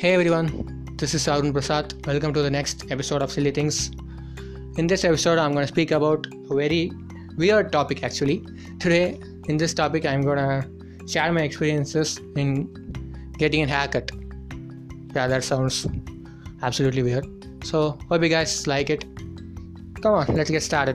Hey everyone, this is Arun Prasad. Welcome to the next episode of Silly Things. In this episode, I'm going to speak about a very weird topic actually. Today, in this topic, I'm going to share my experiences in getting a haircut. Yeah, that sounds absolutely weird. So, hope you guys like it. Come on, let's get started.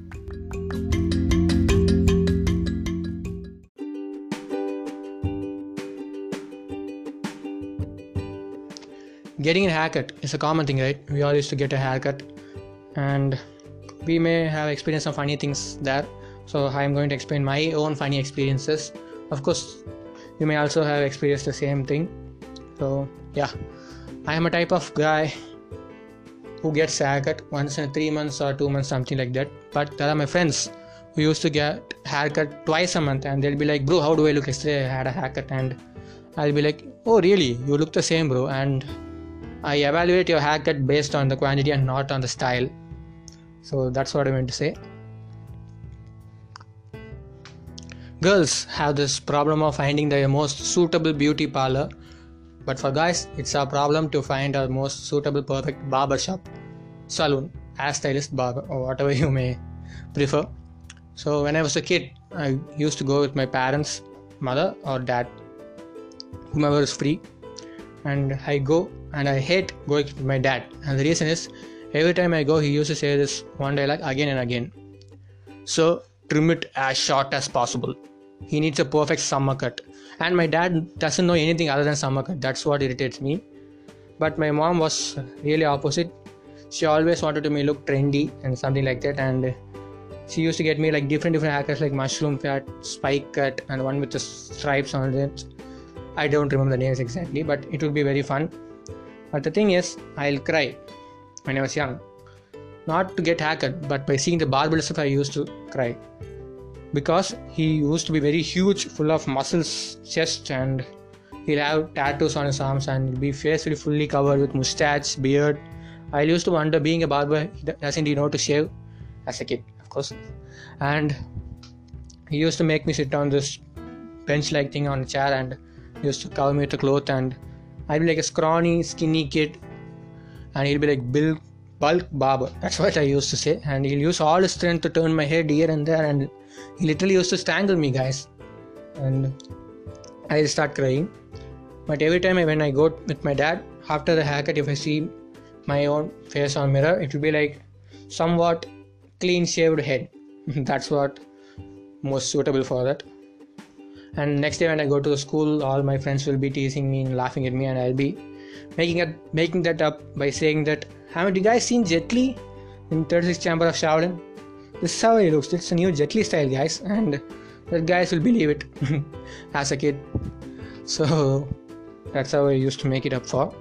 Getting a haircut is a common thing, right? We all used to get a haircut and we may have experienced some funny things there. So I am going to explain my own funny experiences. Of course, you may also have experienced the same thing. So yeah, I am a type of guy who gets a haircut once in 3 months or 2 months, something like that. But there are my friends who used to get haircut twice a month and they'll be like, bro, how do I look? Yesterday I had a haircut. And I'll be like, oh really? You look the same, bro. And I evaluate your haircut based on the quantity and not on the style. So that's what I meant to say. Girls have this problem of finding their most suitable beauty parlor. But for guys, it's a problem to find our most suitable perfect barber shop, salon, hairstylist, barber, or whatever you may prefer. So when I was a kid, I used to go with my parents, mother or dad, whomever is free. And I go and I hate going with my dad. And the reason is, every time I go, he used to say this one dialogue again and again. So, trim it as short as possible. He needs a perfect summer cut. And my dad doesn't know anything other than summer cut. That's what irritates me. But my mom was really opposite. She always wanted me look trendy and something like that. And she used to get me like different haircuts like mushroom cut, spike cut, and one with the stripes on it. I don't remember the names exactly, but it would be very fun. But the thing is, I'll cry when I was young. Not to get haircut, but by seeing the barber itself, I used to cry. Because he used to be very huge, full of muscles, chest, and he'll have tattoos on his arms and he'll be facially fully covered with mustache, beard. I used to wonder, being a barber, doesn't he know to shave? As a kid, of course. And he used to make me sit on this bench-like thing on a chair and used to cover me with a cloth, and I'd be like a scrawny, skinny kid, and he'll be like bulk barber. That's what I used to say. And he'll use all his strength to turn my head here and there, and he literally used to strangle me, guys. And I'll start crying. But every time when I go with my dad, after the haircut, if I see my own face on mirror, it will be like somewhat clean shaved head. That's what most suitable for that. And next day when I go to the school, all my friends will be teasing me and laughing at me, and I'll be making that up by saying that, haven't you guys seen Jet Li in 36 Chamber of Shaolin? This is how he looks. It's a new Jet Li style, guys, and the guys will believe it as a kid. So that's how I used to make it up for.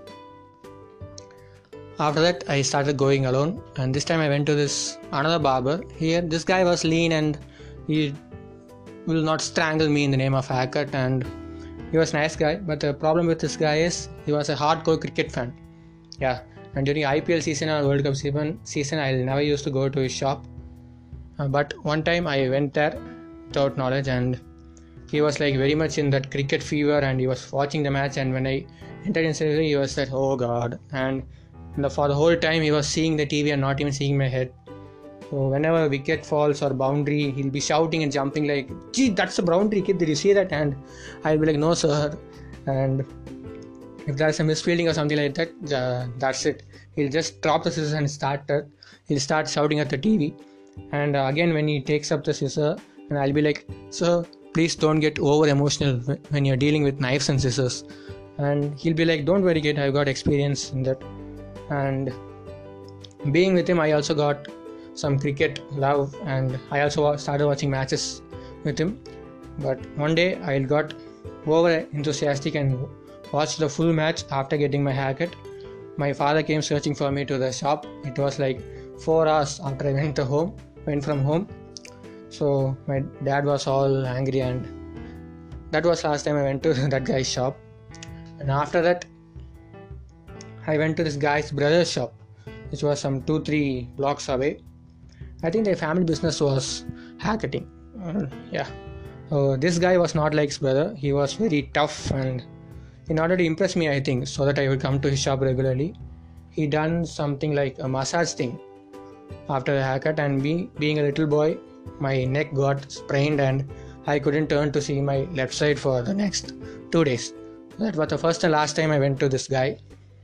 After that, I started going alone, and this time I went to this another barber. Here, this guy was lean and he will not strangle me in the name of haircut, and he was a nice guy. But the problem with this guy is he was a hardcore cricket fan. Yeah, and during IPL season or World Cup season, I never used to go to his shop. But one time I went there without knowledge, and he was like very much in that cricket fever, and he was watching the match. And when I entered inside, he was like, oh god. And for the whole time he was seeing the TV and not even seeing my head. So whenever a wicket falls or boundary, he'll be shouting and jumping like, gee, that's a boundary, kid, did you see that? And I'll be like, no sir. And if there's a misfielding or something like that, that's it. He'll just drop the scissors and he'll start shouting at the TV. And again, when he takes up the scissor, and I'll be like, sir, please don't get over emotional when you're dealing with knives and scissors. And he'll be like, don't worry kid, I've got experience in that. And being with him, I also got some cricket love, and I also started watching matches with him. But one day I got over enthusiastic and watched the full match after getting my haircut. My father came searching for me to the shop. It was like 4 hours after I went from home. So my dad was all angry, and that was last time I went to that guy's shop. And after that, I went to this guy's brother's shop, which was some 2-3 blocks away. I think their family business was haircutting. This guy was not like his brother. He was very tough and in order to impress me, I think, so that I would come to his shop regularly. He done something like a massage thing after the haircut, and me being a little boy, my neck got sprained and I couldn't turn to see my left side for the next 2 days. That was the first and last time I went to this guy.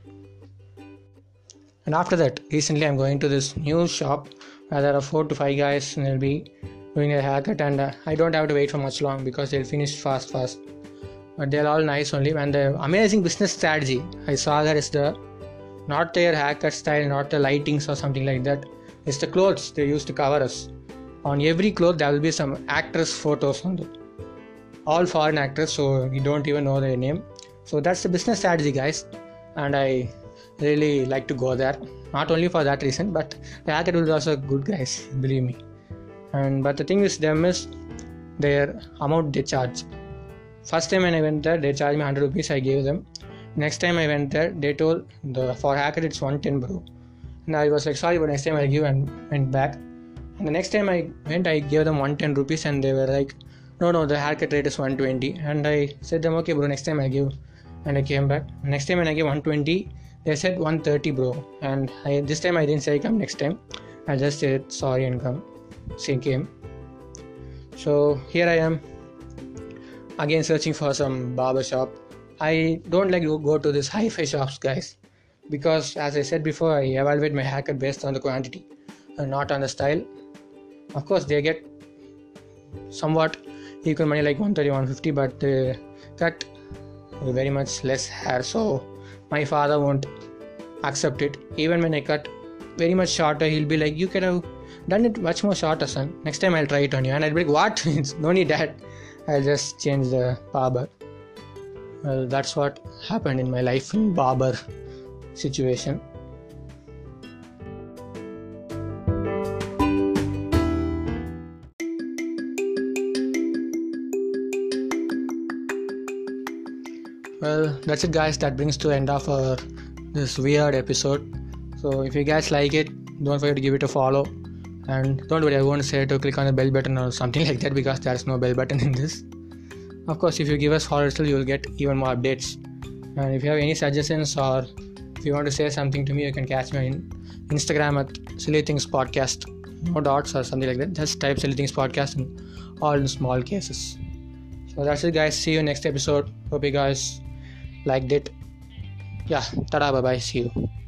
And after that, recently I'm going to this new shop where there are 4 to 5 guys and they'll be doing a haircut, and I don't have to wait for much long because they'll finish fast. But they're all nice only. And the amazing business strategy I saw that is not their haircut style, not the lightings or something like that. It's the clothes they use to cover us. On every cloth there will be some actress photos on them. All foreign actors, so you don't even know their name. So that's the business strategy, guys. And I really like to go there. Not only for that reason, but the haircut will be also good, guys. Believe me. But the thing with them is their amount they charge. First time when I went there, they charged me 100 rupees. I gave them. Next time I went there, they told for haircut it's 110, bro. And I was like, sorry, but next time I'll give, and went back. And the next time I went, I gave them 110 rupees and they were like, no, the haircut rate is 120. And I said them, okay, bro, next time I'll give. And I came back. Next time when I gave 120, they said 130, bro. And this time I didn't say come next time. I just said sorry and come. Came. So here I am again searching for some barber shop. I don't like to go to these hi-fi shops, guys, because as I said before, I evaluate my haircut based on the quantity and not on the style. Of course, they get somewhat equal money like 130, 150, but they cut very much less hair, so my father won't accept it. Even when I cut very much shorter, he'll be like, you could have done it much more shorter, son. Next time I'll try it on you. And I'll be like, what? No need that. I'll just change the barber. Well, that's what happened in my life in barber situation. Well, that's it, guys. That brings to the end of this weird episode. So if you guys like it, don't forget to give it a follow. And don't worry, I won't say to click on the bell button or something like that, because there's no bell button in this. Of course, if you give us follow, you will get even more updates. And if you have any suggestions, or if you want to say something to me, you can catch me on Instagram at Silly Things Podcast. No dots or something like that. Just type Silly Things Podcast in all in small cases. So that's it, guys. See you next episode. Hope you guys liked it. Yeah, tada, bye bye, see you.